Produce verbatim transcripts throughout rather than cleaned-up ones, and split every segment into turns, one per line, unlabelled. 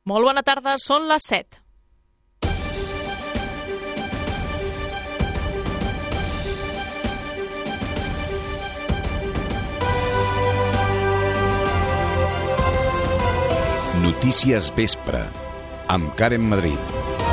Molt bona tarda, són les set.
Notícies Vespre, amb Karen Madrid.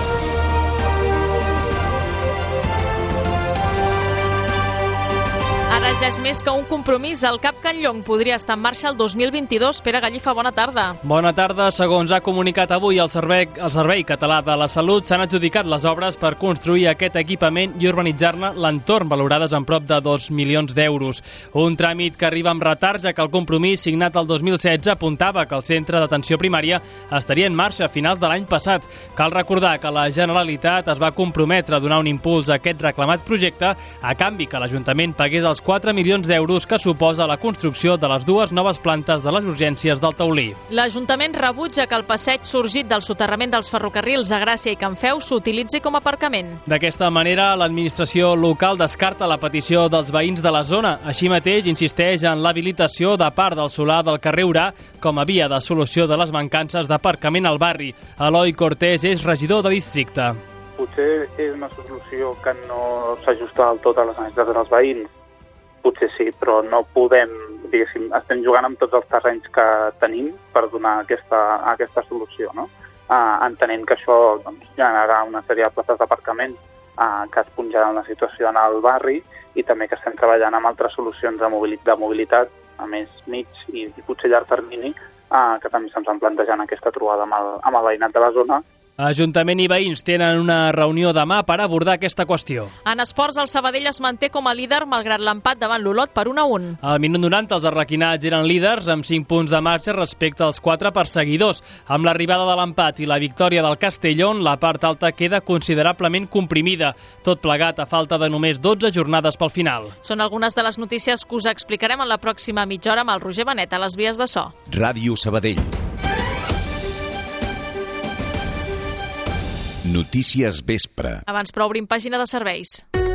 Ara ja és més que un compromís. El Cap Can Llong podria estar en marxa el dos mil vint-i-dos. Pere Gallifa, bona tarda.
Bona tarda. Segons ha comunicat avui el Servei, el Servei Català de la Salut, s'han adjudicat les obres per construir aquest equipament i urbanitzar-ne l'entorn, valorades en prop de dos milions d'euros. Un tràmit que arriba amb retard, ja que el compromís signat el dos mil setze apuntava que el centre d'atenció primària estaria en marxa a finals de l'any passat. Cal recordar que la Generalitat es va comprometre a donar un impuls a aquest reclamat projecte a canvi que l'Ajuntament pagués els quatre milions d'euros que suposa la construcció de les dues noves plantes de les urgències del Taulí.
L'Ajuntament rebutja que el passeig sorgit del soterrament dels ferrocarrils a Gràcia i Can Feu s'utilitzi com a aparcament.
D'aquesta manera, l'administració local descarta la petició dels veïns de la zona. Així mateix, insisteix en l'habilitació de part del solar del carrer Urà com a via de solució de les mancances d'aparcament al barri. Eloi Cortés és regidor de districte.
Potser és una solució que no s'ajusta del tot a les necessitats dels veïns. Potser sí, però no podem, diguéssim, estem jugant amb tots els terrenys que tenim per donar aquesta, aquesta solució, no? Uh, entenent que això doncs, generarà una sèrie de places d'aparcament uh, que es punjaran la situació en el barri i també que estem treballant amb altres solucions de mobilitat, de mobilitat a més mig i, i potser llarg termini, uh, que també se'ns han plantejat en aquesta trobada amb el, amb el veïnat de la zona.
Ajuntament i veïns tenen una reunió demà per abordar aquesta qüestió.
En esports, el Sabadell es manté com a líder malgrat l'empat davant l'Olot per un a un.
Al minut noranta, els arlequinats eren líders amb cinc punts de marxa respecte als quatre perseguidors. Amb l'arribada de l'empat i la victòria del Castellón, la part alta queda considerablement comprimida. Tot plegat a falta de només dotze jornades pel final.
Són algunes de les notícies que us explicarem en la pròxima mitja hora amb el Roger Benet a les vies de so.
Ràdio Sabadell. Notícies Vespre.
Abans, però, obrim pàgina de serveis.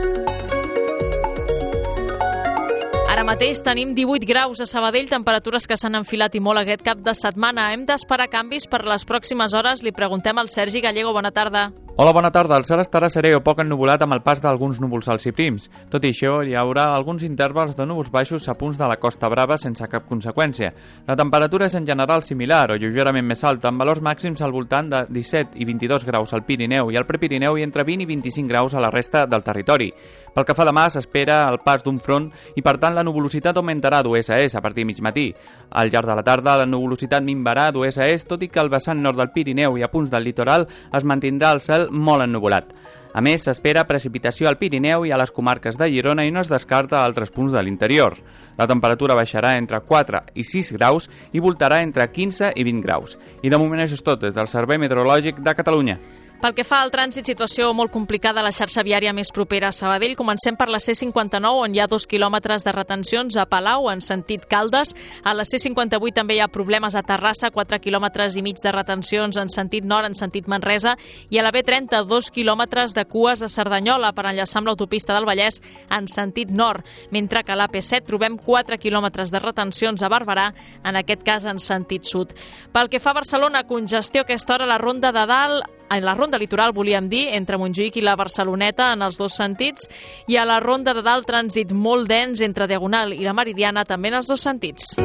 Ara mateix tenim divuit graus a Sabadell, temperatures que s'han enfilat i molt aquest cap de setmana. Hem d'esperar canvis per les pròximes hores. Li preguntem al Sergi Gallego. Bona tarda.
Hola, bona tarda. El cel estarà serè o poc ennuvolat amb el pas d'alguns núvols alts i prims. Tot i això, hi haurà alguns intervals de núvols baixos a punts de la Costa Brava sense cap conseqüència. La temperatura és en general similar o lleugerament més alta, amb valors màxims al voltant de disset i vint-i-dos graus al Pirineu i al Prepirineu i entre vint i vint-i-cinc graus a la resta del territori. Pel que fa demà, s'espera el pas d'un front i, per tant, la nuvolositat augmentarà d'oest a est a partir de mig matí. Al llarg de la tarda, la nuvolositat minvarà d'oest a est, tot i que al vessant nord del Pirineu i a punts del litoral es mantindrà el cel molt ennuvolat. A més, s'espera precipitació al Pirineu i a les comarques de Girona i no es descarta a altres punts de l'interior. La temperatura baixarà entre quatre i sis graus i voltarà entre quinze i vint graus. I de moment això és tot des del Servei Meteorològic de Catalunya.
Pel que fa al trànsit, situació molt complicada a la xarxa viària més propera a Sabadell. Comencem per la C cinquanta-nou, on hi ha dos quilòmetres de retencions a Palau, en sentit Caldes. A la C cinquanta-vuit també hi ha problemes a Terrassa, quatre quilòmetres i mig de retencions en sentit nord, en sentit Manresa. I a la B trenta, dos quilòmetres de cues a Cerdanyola per enllaçar amb l'autopista del Vallès en sentit nord. Mentre que a l'A P set trobem quatre quilòmetres de retencions a Barberà, en aquest cas en sentit sud. Pel que fa a Barcelona, congestió a aquesta hora a la Ronda de Dalt, en la ronda litoral, volíem dir, entre Montjuïc i la Barceloneta en els dos sentits, i a la Ronda de Dalt trànsit molt dens entre Diagonal i la Meridiana també en els dos sentits.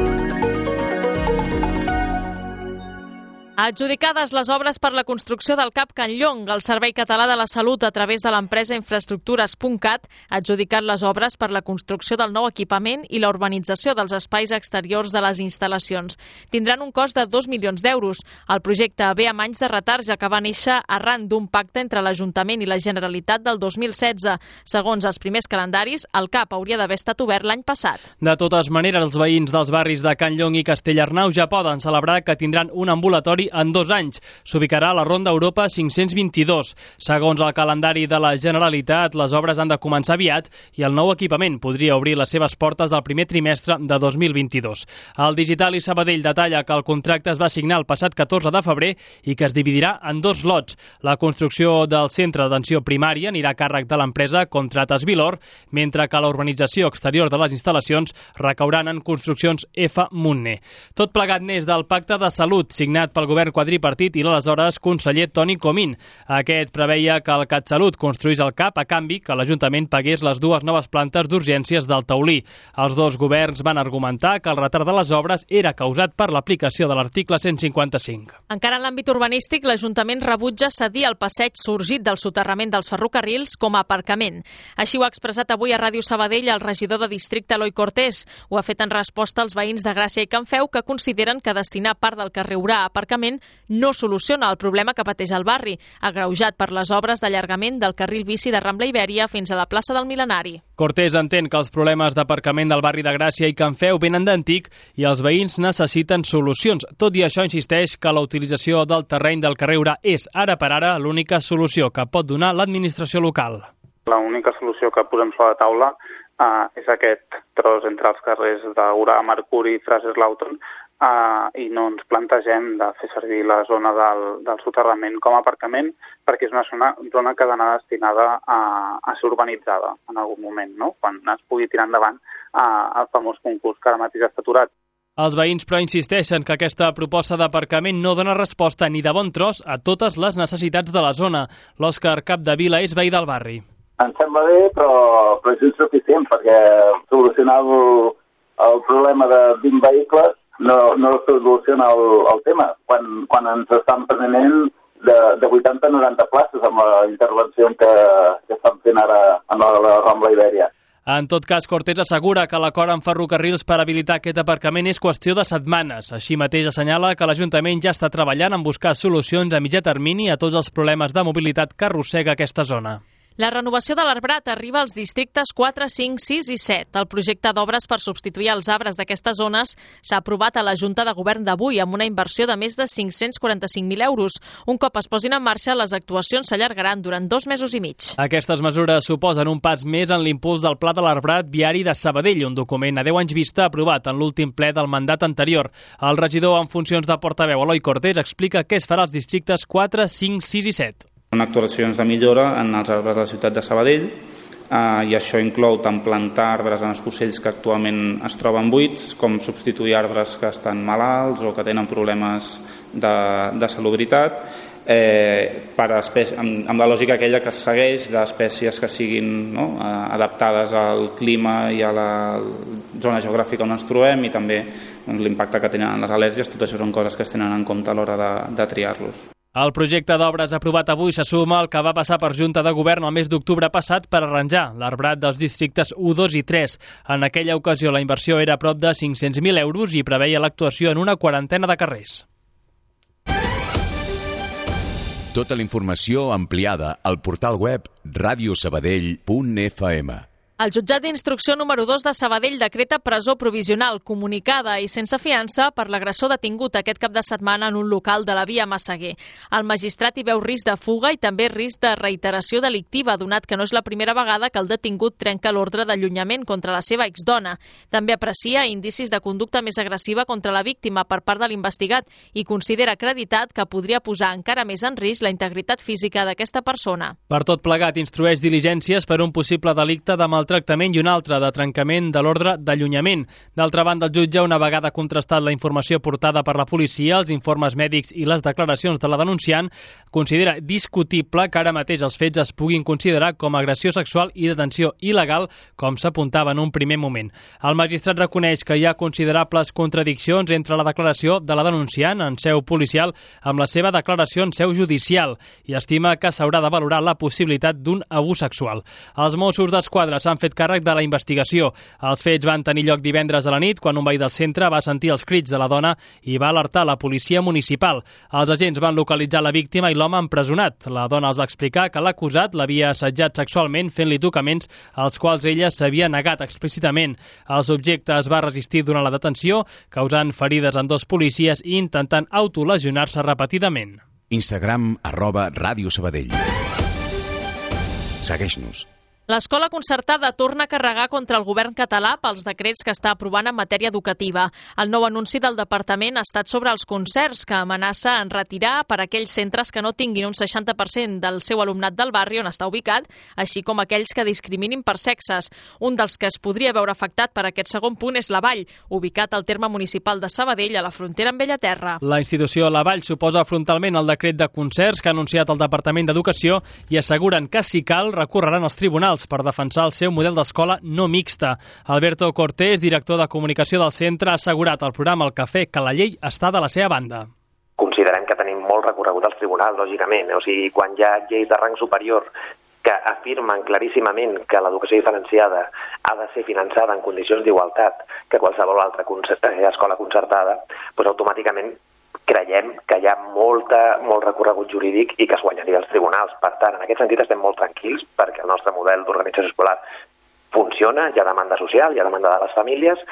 Adjudicades les obres per la construcció del Cap Can Llong, el Servei Català de la Salut, a través de l'empresa infraestructures punt cat, ha adjudicat les obres per la construcció del nou equipament i la urbanització dels espais exteriors de les instal·lacions. Tindran un cost de dos milions d'euros. El projecte ve amb anys de retard, ja que va néixer arran d'un pacte entre l'Ajuntament i la Generalitat del dos mil setze. Segons els primers calendaris, el CAP hauria d'haver estat obert l'any passat.
De totes maneres, els veïns dels barris de Can Llong i Castellarnau ja poden celebrar que tindran un ambulatori en dos anys. S'ubicarà a la Ronda Europa cinc-cents vint-i-dos. Segons el calendari de la Generalitat, les obres han de començar aviat i el nou equipament podria obrir les seves portes al primer trimestre de dos mil vint-i-dos. El Digital i Sabadell detalla que el contracte es va signar el passat catorze de febrer i que es dividirà en dos lots. La construcció del centre d'atenció primària anirà a càrrec de l'empresa Contrates Vilor, mentre que la urbanització exterior de les instal·lacions recauran en construccions F. Munne. Tot plegat neix del Pacte de Salut signat pel govern quadripartit i l'aleshores conseller Toni Comín. Aquest preveia que el CatSalut construís el CAP a canvi que l'Ajuntament pagués les dues noves plantes d'urgències del Taulí. Els dos governs van argumentar que el retard de les obres era causat per l'aplicació de l'article cent cinquanta-cinc.
Encara en l'àmbit urbanístic, l'Ajuntament rebutja cedir el passeig sorgit del soterrament dels ferrocarrils com a aparcament. Així ho ha expressat avui a Ràdio Sabadell el regidor de districte Eloi Cortés. Ho ha fet en resposta als veïns de Gràcia i Can Feu que consideren que destinar part del carrer Urà a aparcament no soluciona el problema que pateix el barri, agreujat per les obres d'allargament del carril bici de Rambla Ibèria fins a la plaça del Mil·lenari.
Cortés entén que els problemes d'aparcament del barri de Gràcia i Can Feu venen d'antic i els veïns necessiten solucions. Tot i això, insisteix que la utilització del terreny del carrer Urà és, ara per ara, l'única solució que pot donar l'administració local.
L'única solució que posem sobre la taula uh, és aquest tros entre els carrers d'Urà, Mercuri i Fraser Lawton, Uh, i no ens plantegem de fer servir la zona del, del soterrament com a aparcament perquè és una zona, zona que ha d'anar destinada a, a ser urbanitzada en algun moment, no? Quan es pugui tirar endavant uh, el famós concurs que ara mateix està aturat.
Els veïns, però, insisteixen que aquesta proposta d'aparcament no dona resposta ni de bon tros a totes les necessitats de la zona. L'Òscar Capdevila és veí del barri.
Em sembla bé, però, però és insuficient perquè solucionar el, el problema de vint vehicles no, no soluciona el, el tema. Quan, quan ens estan prenent de, de vuitanta a noranta places amb la intervenció que, que estan fent ara a la, la Rambla Ibèria.
En tot cas, Cortés assegura que l'acord amb ferrocarrils per habilitar aquest aparcament és qüestió de setmanes. Així mateix assenyala que l'Ajuntament ja està treballant en buscar solucions a mitjà termini a tots els problemes de mobilitat que arrossega aquesta zona.
La renovació de l'arbrat arriba als districtes quatre, cinc, sis i set. El projecte d'obres per substituir els arbres d'aquestes zones s'ha aprovat a la Junta de Govern d'avui amb una inversió de més de cinc-cents quaranta-cinc mil euros. Un cop es posin en marxa, les actuacions s'allargaran durant dos mesos i mig.
Aquestes mesures suposen un pas més en l'impuls del Pla de l'Arbrat Viari de Sabadell, un document a deu anys vista aprovat en l'últim ple del mandat anterior. El regidor en funcions de portaveu, Eloi Cortés, explica què es farà als districtes quatre, cinc, sis i set.
Actuacions de millora en els arbres de la ciutat de Sabadell eh, i això inclou tant plantar arbres en els cossells que actualment es troben buits com substituir arbres que estan malalts o que tenen problemes de, de salubritat eh, per espècies, amb, amb la lògica aquella que es segueix d'espècies que siguin no, adaptades al clima i a la zona geogràfica on ens trobem i també doncs, l'impacte que tenen les al·lèrgies. Tot això són coses que es tenen en compte a l'hora de, de triar-los.
El projecte d'obres aprovat avui se suma al que va passar per Junta de Govern el mes d'octubre passat per arranjar l'arbrat dels districtes u, dos i tres. En aquella ocasió la inversió era a prop de cinc-cents mil euros i preveia l'actuació en una quarantena de carrers.
Tota la informació ampliada al portal web radio sabadell punt f m.
El jutjat d'instrucció número dos de Sabadell decreta presó provisional comunicada i sense fiança per l'agressor detingut aquest cap de setmana en un local de la via Massaguer. El magistrat hi veu risc de fuga i també risc de reiteració delictiva, donat que no és la primera vegada que el detingut trenca l'ordre d'allunyament contra la seva exdona. També aprecia indicis de conducta més agressiva contra la víctima per part de l'investigat i considera acreditat que podria posar encara més en risc la integritat física d'aquesta persona.
Per tot plegat, instrueix diligències per un possible delicte de maltractament tractament i un altre de trencament de l'ordre d'allunyament. D'altra banda, el jutge, una vegada contrastat la informació portada per la policia, els informes mèdics i les declaracions de la denunciant, considera discutible que ara mateix els fets es puguin considerar com a agressió sexual i detenció il·legal, com s'apuntava en un primer moment. El magistrat reconeix que hi ha considerables contradiccions entre la declaració de la denunciant en seu policial amb la seva declaració en seu judicial i estima que s'haurà de valorar la possibilitat d'un abús sexual. Els Mossos d'Esquadra s'han fet càrrec de la investigació. Els fets van tenir lloc divendres a la nit quan un veí del centre va sentir els crits de la dona i va alertar la policia municipal. Els agents van localitzar la víctima i l'home empresonat. La dona els va explicar que l'acusat l'havia assetjat sexualment fent-li tocaments als quals ella s'havia negat explícitament. El subjecte es va resistir durant la detenció, causant ferides en dos policies i intentant autolesionar-se repetidament.
Instagram arroba Ràdio Sabadell. Segueix-nos.
L'escola concertada torna a carregar contra el govern català pels decrets que està aprovant en matèria educativa. El nou anunci del departament ha estat sobre els concerts, que amenaça en retirar per a aquells centres que no tinguin un seixanta per cent del seu alumnat del barri on està ubicat, així com aquells que discriminin per sexes. Un dels que es podria veure afectat per aquest segon punt és la Vall, ubicat al terme municipal de Sabadell, a la frontera amb Bellaterra.
La institució La Vall s'oposa frontalment al decret de concerts que ha anunciat el Departament d'Educació i asseguren que, si cal, recorreran als tribunals per defensar el seu model d'escola no mixta. Alberto Cortés, director de comunicació del centre, ha assegurat al programa El Cafè que la llei està de la seva banda.
Considerem que tenim molt recorregut als tribunals, lògicament. O sigui, quan hi ha lleis de rang superior que afirmen claríssimament que l'educació diferenciada ha de ser finançada en condicions d'igualtat que qualsevol altra escola concertada, doncs automàticament creiem que hi ha molta, molt recorregut jurídic i que es guanyaria als tribunals. Per tant, en aquest sentit estem molt tranquils perquè el nostre model d'organització escolar funciona, hi ha demanda social, hi ha demanda de les famílies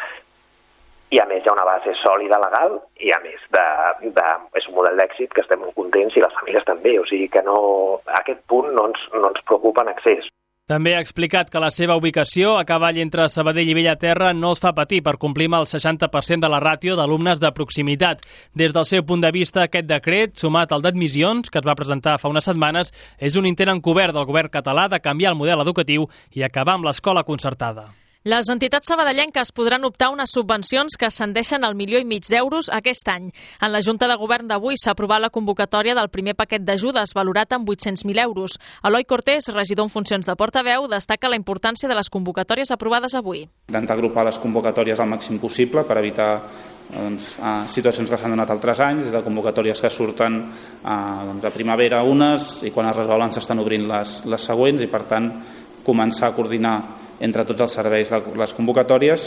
i a més hi ha una base sòlida legal i a més de, de, és un model d'èxit que estem molt contents i les famílies també, o sigui que no, a aquest punt no ens, no ens preocupa en excés.
També ha explicat que la seva ubicació a cavall entre Sabadell i Bellaterra no es fa patir per complir amb el seixanta per cent de la ràtio d'alumnes de proximitat. Des del seu punt de vista, aquest decret, sumat al d'admissions, que es va presentar fa unes setmanes, és un intent encobert del govern català de canviar el model educatiu i acabar amb l'escola concertada.
Les entitats sabadellenques podran optar unes subvencions que ascendeixen al milió i mig d'euros aquest any. En la Junta de Govern d'avui s'ha aprovat la convocatòria del primer paquet d'ajudes, valorat en vuit-cents mil euros. Eloi Cortés, regidor en funcions de portaveu, destaca la importància de les convocatòries aprovades avui.
Intentar agrupar les convocatòries al màxim possible per evitar doncs, situacions que s'han donat altres anys, de convocatòries que surten doncs, a primavera unes i quan es resolen s'estan obrint les, les següents i per tant començar a coordinar entre tots els serveis les convocatòries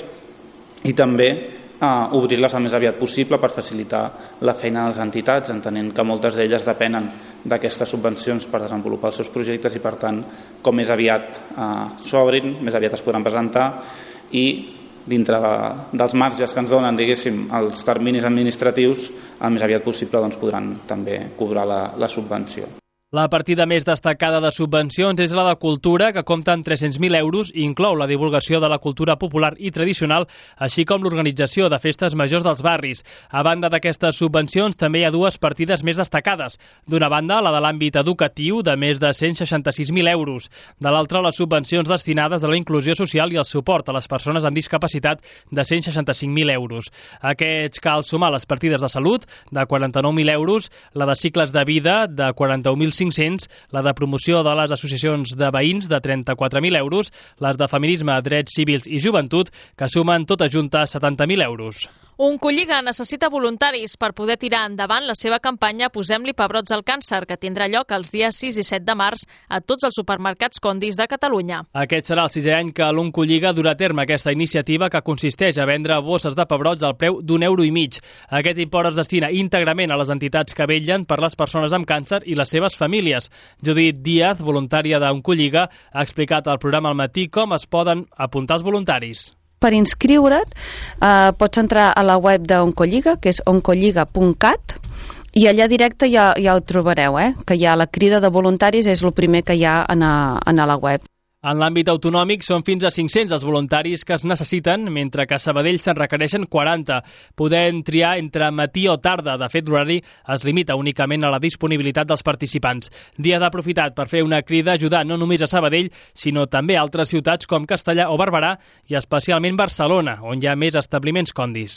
i també eh, obrir-les el més aviat possible per facilitar la feina de les entitats, entenent que moltes d'elles depenen d'aquestes subvencions per desenvolupar els seus projectes i per tant com més aviat eh, s'obrin, més aviat es podran presentar i dintre de, dels marges que ens donen, diguéssim, els terminis administratius, el més aviat possible doncs, podran també cobrar la, la subvenció.
La partida més destacada de subvencions és la de cultura, que compta amb tres-cents mil euros i inclou la divulgació de la cultura popular i tradicional, així com l'organització de festes majors dels barris. A banda d'aquestes subvencions, també hi ha dues partides més destacades. D'una banda, la de l'àmbit educatiu, de més de cent seixanta-sis mil euros. De l'altra, les subvencions destinades a la inclusió social i el suport a les persones amb discapacitat, de cent seixanta-cinc mil euros. A aquests cal sumar les partides de salut, de quaranta-nou mil euros, la de cicles de vida, de quaranta-un mil cinc-cents, la de promoció de les associacions de veïns de trenta-quatre mil euros, les de feminisme, drets civils i joventut, que sumen totes juntes setanta mil euros.
Un Colliga necessita voluntaris per poder tirar endavant la seva campanya Posem-li pebrots al càncer, que tindrà lloc els dies sis i set de març a tots els supermercats Condis de Catalunya.
Aquest serà el sisè any que l'Oncolliga durà a terme aquesta iniciativa que consisteix a vendre bosses de pebrots al preu d'un euro i mig. Aquest import es destina íntegrament a les entitats que vetllen per les persones amb càncer i les seves famílies. Judit Díaz, voluntària d'Oncolliga, ha explicat al programa al matí com es poden apuntar els voluntaris.
Per inscriure't eh, pots entrar a la web d'Oncolliga, que és oncolliga punt cat, i allà directe ja, ja ho trobareu, eh? Que hi ha la crida de voluntaris, és el primer que hi ha en a, en a la web.
En l'àmbit autonòmic són fins a cinc-cents els voluntaris que es necessiten, mentre que a Sabadell se'n requereixen quaranta. Podem triar entre matí o tarda. De fet, l'horari es limita únicament a la disponibilitat dels participants. Dia d'aprofitat per fer una crida ajudant no només a Sabadell, sinó també a altres ciutats com Castellà o Barberà i especialment Barcelona, on hi ha més establiments Condis.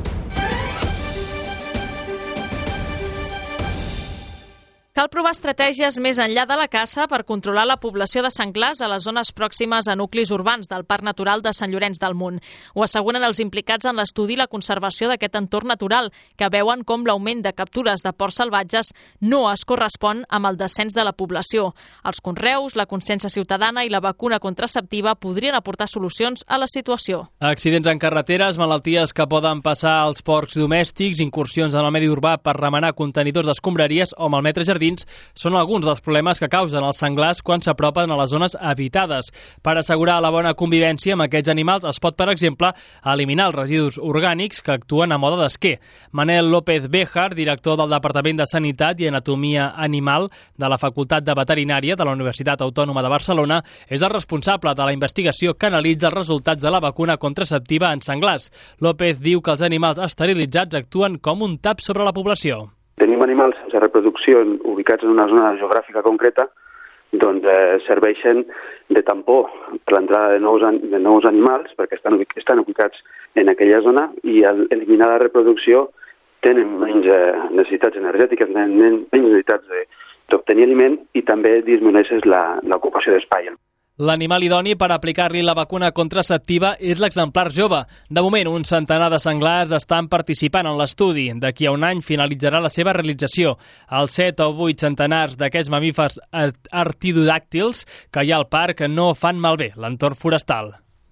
Cal provar estratègies més enllà de la caça per controlar la població de senglars a les zones pròximes a nuclis urbans del Parc Natural de Sant Llorenç del Munt. Ho asseguren els implicats en l'estudi i la conservació d'aquest entorn natural, que veuen com l'augment de captures de porcs salvatges no es correspon amb el descens de la població. Els conreus, la consciència ciutadana i la vacuna contraceptiva podrien aportar solucions a la situació.
Accidents en carreteres, malalties que poden passar als porcs domèstics, incursions en el medi urbà per remenar contenidors d'escombraries o malmetre jardins, dins són alguns dels problemes que causen els senglars quan s'apropen a les zones habitades. Per assegurar la bona convivència amb aquests animals es pot, per exemple, eliminar els residus orgànics que actuen a mode d'esquer. Manel López Béjar, director del Departament de Sanitat i Anatomia Animal de la Facultat de Veterinària de la Universitat Autònoma de Barcelona, és el responsable de la investigació que analitza els resultats de la vacuna contraceptiva en senglars. López diu que els animals esterilitzats actuen com un tap sobre la població.
Tenim animals sense reproducció ubicats en una zona geogràfica concreta, doncs eh, serveixen de tampó per l'entrada de, nous, de nous animals, perquè estan, estan ubicats en aquella zona, i al eliminar la reproducció tenen menys eh, necessitats energètiques, menys necessitats d'obtenir aliment, i també disminueixes l'ocupació d'espai.
L'animal idoni per aplicar-li la vacuna contraceptiva és l'exemplar jove. De moment, un centenar de senglars estan participant en l'estudi. D'aquí a un any finalitzarà la seva realització. Els set o vuit centenars d'aquests mamífers artidodàctils que hi ha al parc no fan malbé l'entorn forestal.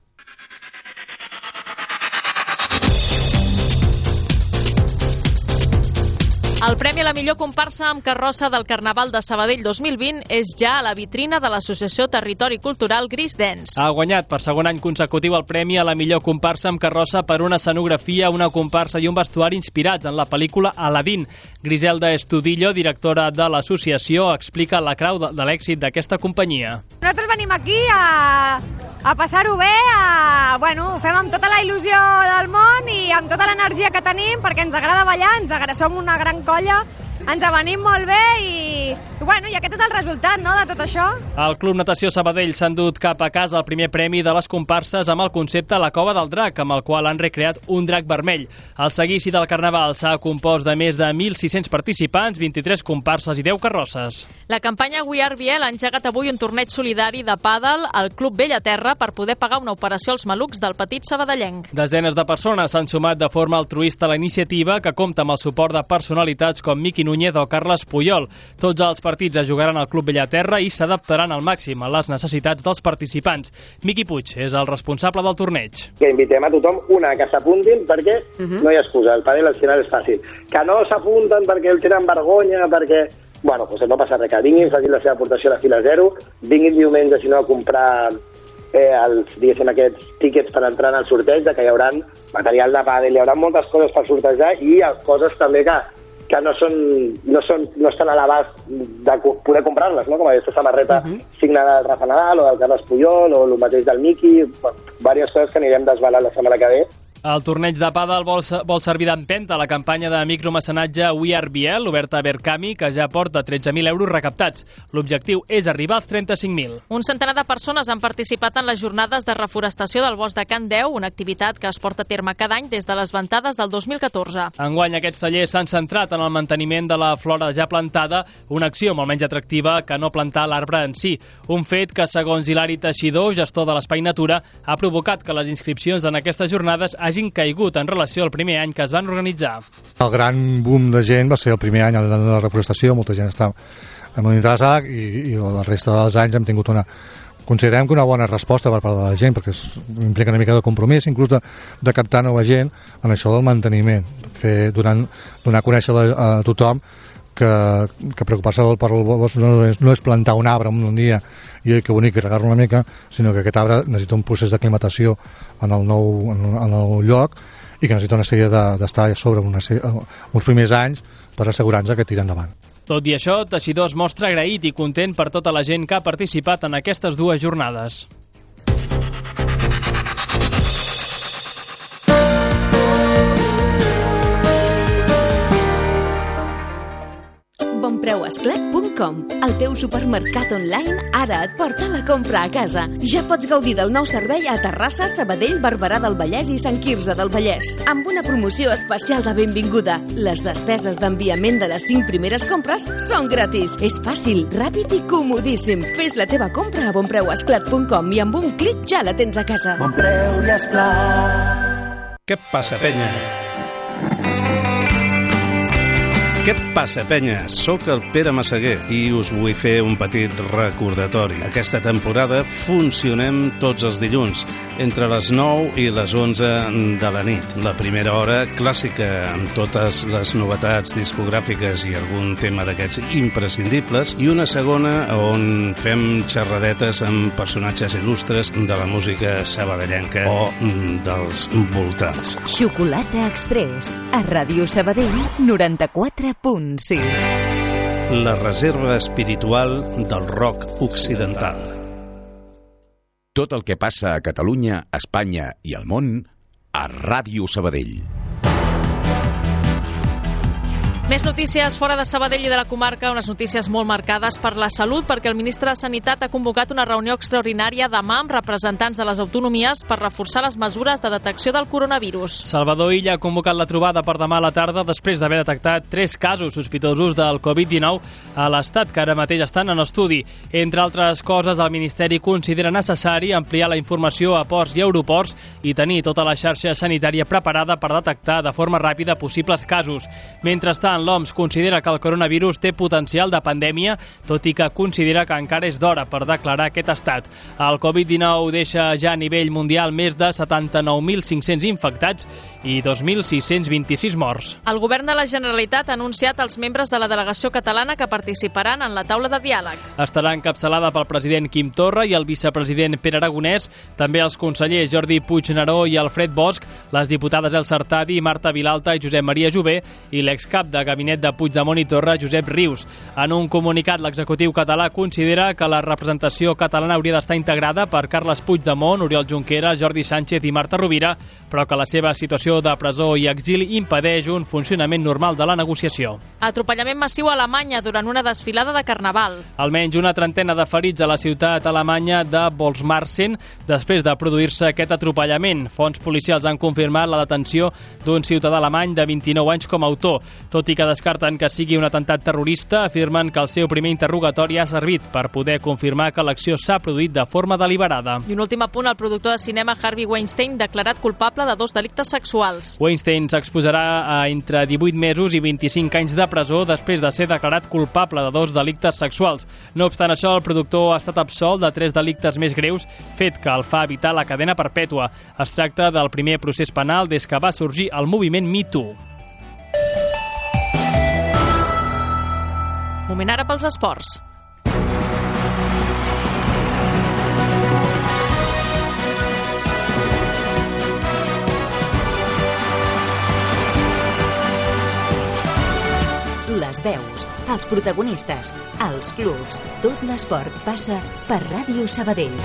El premi a la millor comparsa amb carrossa del Carnaval de Sabadell dos mil vint és ja a la vitrina de l'Associació Territori Cultural Gris Dance.
Ha guanyat per segon any consecutiu el premi a la millor comparsa amb carrossa per una escenografia, una comparsa i un vestuari inspirats en la pel·lícula Aladdin. Griselda Estudillo, directora de l'associació, explica la clau de, de l'èxit d'aquesta companyia.
Nosaltres venim aquí a, a passar-ho bé, a, bueno, ho fem amb tota la il·lusió del món i amb tota l'energia que tenim, perquè ens agrada ballar, ens agrada, som una gran colla, ens avenim molt bé i, i, bueno, i aquest és el resultat, no?, de tot això.
El Club Natació Sabadell s'ha endut cap a casa el primer premi de les comparses amb el concepte La Cova del Drac, amb el qual han recreat un drac vermell. El seguici del Carnaval s'ha compost de més de mil sis-cents participants, vint-i-tres comparses i deu carrosses.
La campanya We Are Biel ha engegat avui un torneig solidari de pàdel al Club Bellaterra per poder pagar una operació als malucs del petit sabadellenc.
Desenes de persones s'han sumat de forma altruista a la iniciativa, que compta amb el suport de personalitats com Miqui Núñez o Carles Puyol. Tots els partits es jugaran al Club Bellaterra i s'adaptaran al màxim a les necessitats dels participants. Miqui Puig és el responsable del torneig.
Que invitem a tothom, una, que s'apuntin perquè uh-huh. no hi ha excusa, el pàdel al final és fàcil. Que no s'apunten perquè el tenen vergonya, perquè... Bueno, doncs no passa res, que vinguin, facin la seva aportació a la fila zero, vinguin diumenge, si no, a comprar eh, els, diguéssim, aquests tíquets per entrar en el sorteig, que hi haurà material de pàdel, hi haurà moltes coses per sortejar i coses també que que no són, no són, no estan a l'abast de poder comprar-les, no? Com aquesta samarreta uh-huh. signada del Rafa Nadal o del Carles Puyol o el mateix del Miqui, bueno, diverses coses que anirem desvelant la setmana que ve.
El torneig de pàdel vol, vol servir d'empenta a la campanya de micromecenatge We Are Biel, oberta a Berkami, que ja porta tretze mil euros recaptats. L'objectiu és arribar als trenta-cinc mil.
Un centenar de persones han participat en les jornades de reforestació del bosc de Can Deu, una activitat que es porta a terme cada any des de les ventades del dos mil catorze.
Enguany aquests tallers s'han centrat en el manteniment de la flora ja plantada, una acció molt menys atractiva que no plantar l'arbre en si. Un fet que, segons Hilari Teixidor, gestor de l'Espai Natura, ha provocat que les inscripcions en aquestes jornades hagin hagin caigut en relació al primer any que es van organitzar.
El gran boom de gent va ser el primer any de la reforestació, molta gent està molt interessada i, i la resta dels anys hem tingut una, considerem que una bona resposta per part de la gent, perquè es, implica una mica de compromís, inclús de, de captar nova gent en això del manteniment, fer, donant, donar a conèixer a, a tothom que, que preocupar-se per el bosc no és, no és plantar un arbre en un dia i que bonic i regar-lo una mica, sinó que aquest arbre necessita un procés d'aclimatació en el nou, en el nou lloc i que necessita una sèrie d'estar de, sobre una sèrie, uns primers anys per assegurar-nos que tira endavant.
Tot i això, Teixidor es mostra agraït i content per tota la gent que ha participat en aquestes dues jornades.
Bonpreuesclat punt com, el teu supermercat online ara et porta la compra a casa. Ja pots gaudir del nou servei a Terrassa, Sabadell, Barberà del Vallès i Sant Quirze del Vallès. Amb una promoció especial de benvinguda. Les despeses d'enviament de les cinc primeres compres són gratis. És fàcil, ràpid i comodíssim. Fes la teva compra a bonpreuesclat punt com i amb un clic ja la tens a casa.
Bonpreu i Esclat. Què passa, penya? Què passa, penya? Soc el Pere Massaguer i us vull fer un petit recordatori. Aquesta temporada funcionem tots els dilluns, entre les nou i les onze de la nit. La primera hora clàssica, amb totes les novetats discogràfiques i algun tema d'aquests imprescindibles, i una segona on fem xerradetes amb personatges il·lustres de la música sabadellenca o dels voltants.
Xocolata Express, a Ràdio Sabadell, noranta-quatre punt sis.
La reserva espiritual del rock occidental.
Tot el que passa a Catalunya, Espanya i al món a Ràdio Sabadell.
Més notícies fora de Sabadell i de la comarca, unes notícies molt marcades per la salut, perquè el ministre de Sanitat ha convocat una reunió extraordinària demà amb representants de les autonomies per reforçar les mesures de detecció del coronavirus.
Salvador Illa ha convocat la trobada per demà a la tarda després d'haver detectat tres casos sospitosos del covid dinou a l'Estat, que ara mateix estan en estudi. Entre altres coses, el Ministeri considera necessari ampliar la informació a ports i aeroports i tenir tota la xarxa sanitària preparada per detectar de forma ràpida possibles casos. Mentrestant, l'O M S considera que el coronavirus té potencial de pandèmia, tot i que considera que encara és d'hora per declarar aquest estat. El covid dinou deixa ja a nivell mundial més de setanta-nou mil cinc-cents infectats i dos mil sis-cents vint-i-sis morts.
El govern de la Generalitat ha anunciat els membres de la delegació catalana que participaran en la taula de diàleg.
Estarà encapçalada pel president Quim Torra i el vicepresident Pere Aragonès, també els consellers Jordi Puigneró i Alfred Bosch, les diputades Elsa Artadi, Marta Vilalta i Josep Maria Jové i l'excap de gabinet de Puigdemont i Torra, Josep Rius. En un comunicat, l'executiu català considera que la representació catalana hauria d'estar integrada per Carles Puigdemont, Oriol Junqueras, Jordi Sánchez i Marta Rovira, però que la seva situació de presó i exili impedeix un funcionament normal de la negociació.
Atropellament massiu a Alemanya durant una desfilada de Carnaval.
Almenys una trentena de ferits a la ciutat alemanya de Bolsmarsen després de produir-se aquest atropellament. Fonts policials han confirmat la detenció d'un ciutadà alemany de vint-i-nou anys com a autor. Tot i que descarten que sigui un atemptat terrorista, afirmen que el seu primer interrogatori ha servit per poder confirmar que l'acció s'ha produït de forma deliberada.
I un últim apunt, el productor de cinema Harvey Weinstein declarat culpable de dos delictes sexuals.
Weinstein s'exposarà a entre divuit mesos i vint-i-cinc anys de presó després de ser declarat culpable de dos delictes sexuals. No obstant això, el productor ha estat absolt de tres delictes més greus, fet que el fa evitar la cadena perpètua. Es tracta del primer procés penal des que va sorgir el moviment Me Too.
Moment ara pels esports.
Les veus, els protagonistes, els clubs, tot l'esport passa per Ràdio Sabadell.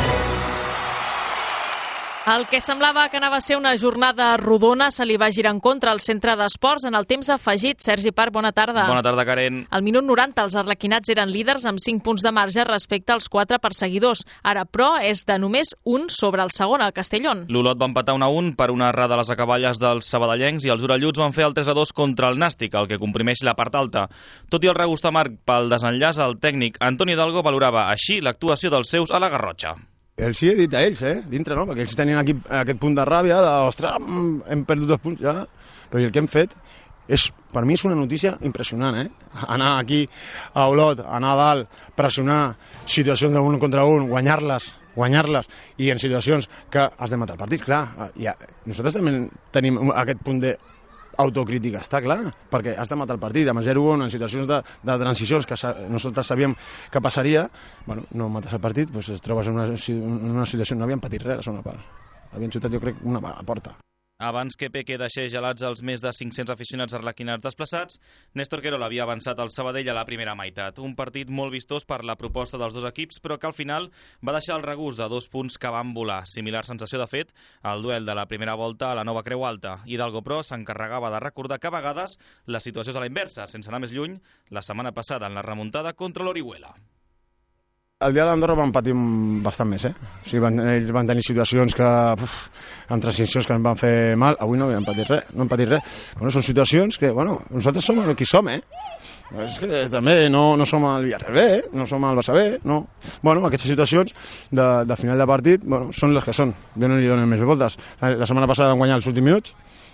El que semblava que anava a ser una jornada rodona se li va girar en contra al centre d'esports en el temps afegit. Sergi Parc, bona tarda.
Bona tarda, Karen.
Al minut noranta, els arlequinats eren líders amb cinc punts de marge respecte als quatre perseguidors. Ara, però, és de només un sobre el segon, el Castellón.
L'Olot va empatar un a un per una errada a les acaballes dels sabadellencs i els orelluts van fer el tres a dos contra el Nàstic, el que comprimeix la part alta. Tot i el regust amarg pel desenllaç, el tècnic Antoni Hidalgo valorava així l'actuació dels seus a la Garrotxa.
Els hi he dit a ells, eh, dintre, no? Perquè ells tenien aquí aquest punt de ràbia, de, ostres, hem perdut dos punts ja, però el que hem fet és, per mi és una notícia impressionant, eh? Anar aquí a Olot, anar a dalt, pressionar situacions d'un contra un, guanyar-les, guanyar-les, i en situacions que has de matar partits, clar, ja, nosaltres també tenim aquest punt de autocrítica, està clar, perquè has de matar el partit amb zero a un en situacions de, de transicions que sa, nosaltres sabíem que passaria. Bueno, no mates el partit, doncs es trobes en una, en una situació, no havien patit res a la segona part, havien xutat jo crec una a porta.
Abans que Peque deixés gelats els més de cinc-cents aficionats arlequinats desplaçats, Néstor Querol havia avançat al Sabadell a la primera meitat. Un partit molt vistós per la proposta dels dos equips, però que al final va deixar el regust de dos punts que van volar. Similar sensació, de fet, al duel de la primera volta a la nova Creu Alta. Hidalgo, però, s'encarregava de recordar que a vegades la situació és a la inversa, sense anar més lluny, la setmana passada en la remuntada contra l'Orihuela.
El dia d'Andorra van patir bastant més, eh? O sigui, van, ells van tenir situacions que, uf, en transicions que ens van fer mal. Avui no hem patit res, no hem patit res. Bueno, són situacions que, bueno, nosaltres som qui som, eh? És que també no, no som el Villarreal B, eh? No som el Barça B, no. Bueno, aquestes situacions de, de final de partit, bueno, són les que són. Jo no li dono més voltes. La, la setmana passada vam guanyar els últims minuts,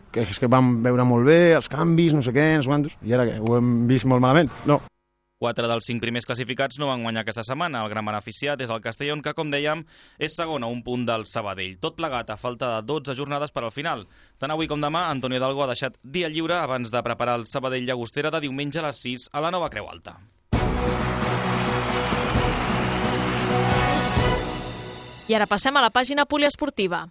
que és que vam veure molt bé, els canvis, no sé què, no sé quantos, i ara que ho hem vist molt malament. No.
Quatre dels cinc primers classificats no van guanyar aquesta setmana. El gran beneficiat és el Castellón, que, com dèiem, és segon a un punt del Sabadell. Tot plegat a falta de dotze jornades per al final. Tant avui com demà, Antonio Hidalgo ha deixat dia lliure abans de preparar el Sabadell Llagostera de diumenge a les sis a la nova Creu Alta.
I ara passem a la pàgina poliesportiva.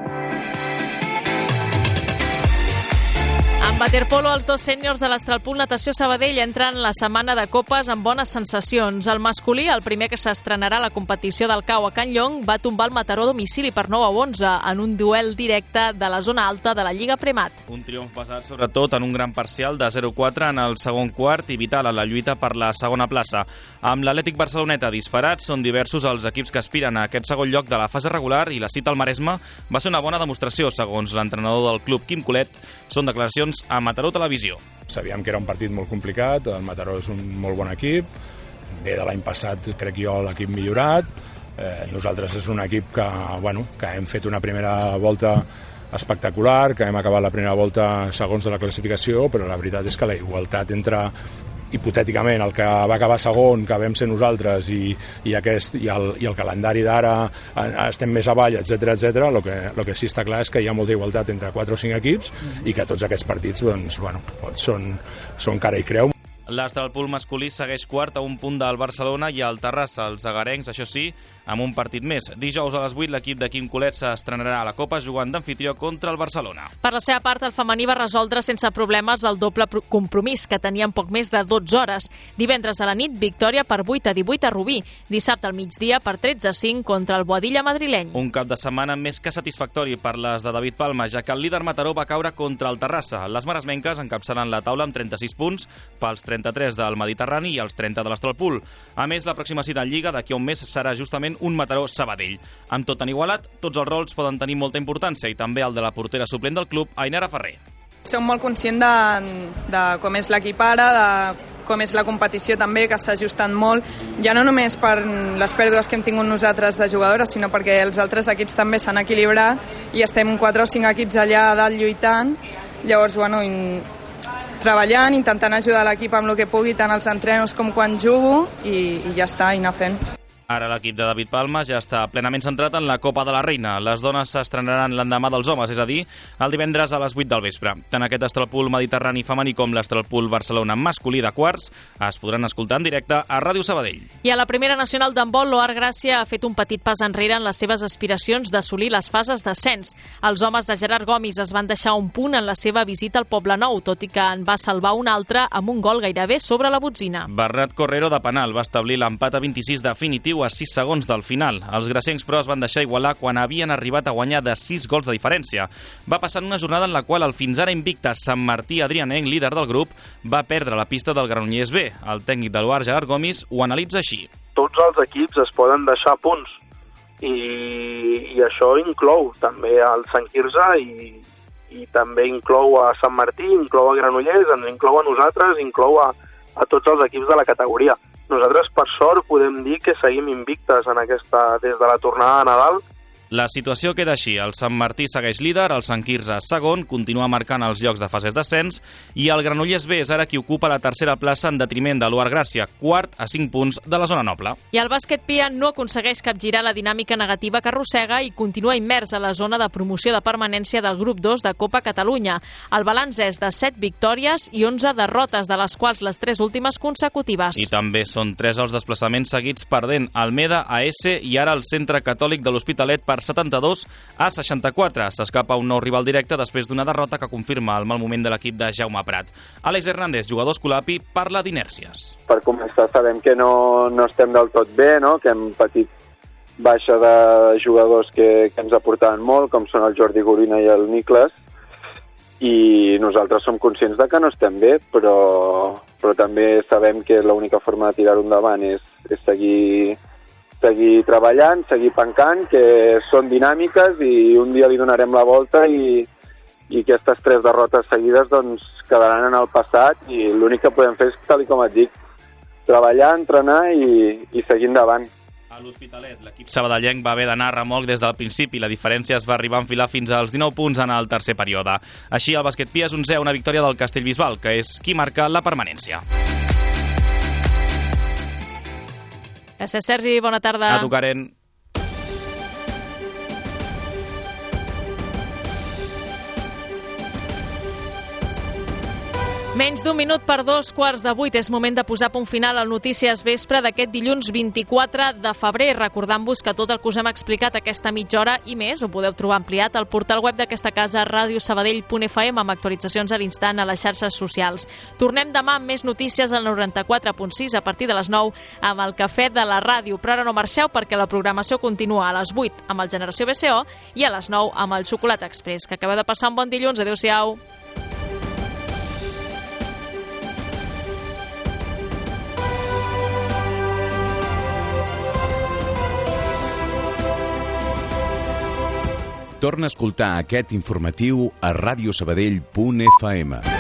En waterpolo, els dos sèniors de l'Astralpool Natació Sabadell entren la setmana de copes amb bones sensacions. El masculí, el primer que s'estrenarà a la competició del C A U a Can Llong, va tombar el Mataró a domicili per nou a onze en un duel directe de la zona alta de la Lliga Premat.
Un triomf basat sobretot en un gran parcial de zero quatre en el segon quart i vital a la lluita per la segona plaça. Amb l'Atlètic Barceloneta disparat, són diversos els equips que aspiren a aquest segon lloc de la fase regular i la cita al Maresme va ser una bona demostració, segons l'entrenador del club, Quim Colet. Són declaracions a Mataró Televisió.
Sabíem que era un partit molt complicat, el Mataró és un molt bon equip, ve de l'any passat crec jo l'equip millorat, eh, nosaltres és un equip que, bueno, que hem fet una primera volta espectacular, que hem acabat la primera volta segons de la classificació, però la veritat és que la igualtat entre hipotèticament el que va acabar segon, que vam ser nosaltres, i, i, aquest, i, el, i el calendari d'ara estem més avall, etcètera, etcètera. El que, lo que sí està clar és que hi ha molta igualtat entre quatre o cinc equips i que tots aquests partits doncs, bueno, són, són cara i creu.
L'Astralpool masculí segueix quart a un punt del Barcelona i al Terrassa, els agarencs, això sí, amb un partit més. Dijous a les vuit l'equip de Quim Colet s'estrenarà a la Copa jugant d'anfitrió contra el Barcelona.
Per la seva part, el femení va resoldre sense problemes el doble compromís, que tenien poc més de dotze hores. Divendres a la nit, victòria per vuit a divuit a Rubí. Dissabte al migdia per tretze a cinc contra el Boadilla madrileny.
Un cap de setmana més que satisfactori per les de David Palma, ja que el líder Mataró va caure contra el Terrassa. Les maresmenques encapçalen la taula amb trenta-sis punts pels trenta-tres del Mediterrani i els trenta de l'Astralpool. A més, la pròxima cita en Lliga d'aquí a un mes serà justament un Mataró-Sabadell. Amb tot en igualat, tots els rols poden tenir molta importància i també el de la portera suplent del club, Ainara Ferrer.
Som molt conscients de, de com és l'equip ara, de com és la competició també, que s'ha ajustat molt, ja no només per les pèrdues que hem tingut nosaltres de jugadores, sinó perquè els altres equips també s'han equilibrat i estem quatre o cinc equips allà a dalt lluitant. Llavors, bueno, in... treballant, intentant ajudar l'equip amb el que pugui, tant als entrenos com quan jugo, i, i ja està, i anar fent.
Ara l'equip de David Palma ja està plenament centrat en la Copa de la Reina. Les dones s'estrenaran l'endemà dels homes, és a dir, el divendres a les vuit del vespre. Tant aquest Astralpool Mediterrani femení com l'Astralpool Barcelona masculí de quarts es podran escoltar en directe a Ràdio Sabadell.
I a la primera nacional d'handbol, l'Oar Gràcia ha fet un petit pas enrere en les seves aspiracions d'assolir les fases d'ascens. Els homes de Gerard Gomis es van deixar un punt en la seva visita al Poblenou, tot i que en va salvar un altre amb un gol gairebé sobre la botzina.
Bernat Correro de penal va establir l'empat a vint-i-sis definitiu a sis segons del final. Els graciencs, però, es van deixar igualar quan havien arribat a guanyar de sis gols de diferència. Va passar en una jornada en la qual el fins ara invicte Sant Martí Adrianenc, líder del grup, va perdre la pista del Granollers B. El tècnic de l'Oar, Gerard Gomis, ho analitza així.
Tots els equips es poden deixar punts i, i això inclou també el Sant Quirze i, i també inclou a Sant Martí, inclou a Granollers, inclou a nosaltres, inclou a, a tots els equips de la categoria. Nosaltres, per sort, podem dir que seguim invictes en aquesta, des de la tornada de Nadal.
La situació queda així. El Sant Martí segueix líder, el Sant Quirze segon, continua marcant els llocs de fases d'ascens i el Granollers B és ara qui ocupa la tercera plaça en detriment de l'Oar Gràcia, quart a cinc punts de la zona noble.
I el bàsquet Pia no aconsegueix capgirar la dinàmica negativa que arrossega i continua immers a la zona de promoció de permanència del grup dos de Copa Catalunya. El balanç és de set victòries i onze derrotes, de les quals les tres últimes consecutives.
I també són tres els desplaçaments seguits perdent Almeda, A S i ara el Centre Catòlic de l'Hospitalet per setanta-dos a seixanta-quatre. S'escapa un nou rival directe després d'una derrota que confirma el mal moment de l'equip de Jaume Prat. Àlex Hernández, jugador escolapi, parla d'inèrcies.
Per començar, sabem que no, no estem del tot bé, no? Que hem patit baixa de jugadors que, que ens aportaven molt, com són el Jordi Gorina i el Niklas, i nosaltres som conscients de que no estem bé, però, però també sabem que l'única forma de tirar-ho endavant és, és seguir... seguir treballant, seguir pencant, que són dinàmiques i un dia li donarem la volta i, i aquestes tres derrotes seguides doncs, quedaran en el passat i l'únic que podem fer és, tal com et dic, treballar, entrenar i, i seguir endavant.
A l'Hospitalet, l'equip sabadellenc va haver d'anar a remolc des del principi. La diferència es va arribar a enfilar fins als dinou punts en el tercer període. Així, el Basquetpia és onzè, una victòria del Castellbisbal, que és qui marca la permanència.
Gràcies, Sergi. Bona tarda.
A tu, Karen.
Menys d'un minut per dos quarts de vuit. És moment de posar punt final al Notícies Vespre d'aquest dilluns vint-i-quatre de febrer. Recordant-vos que tot el que us hem explicat aquesta mitja hora i més ho podeu trobar ampliat al portal web d'aquesta casa, radio sabadell punt f m, amb actualitzacions a l'instant a les xarxes socials. Tornem demà amb més notícies al noranta-quatre punt sis a partir de les nou amb el Cafè de la Ràdio. Però ara no marxeu, perquè la programació continua a les vuit amb el Generació B C O i a les nou amb el Xocolata Express. Que acabeu de passar un bon dilluns. Adéu-siau.
Torna a escoltar aquest informatiu a radio sabadell punt f m.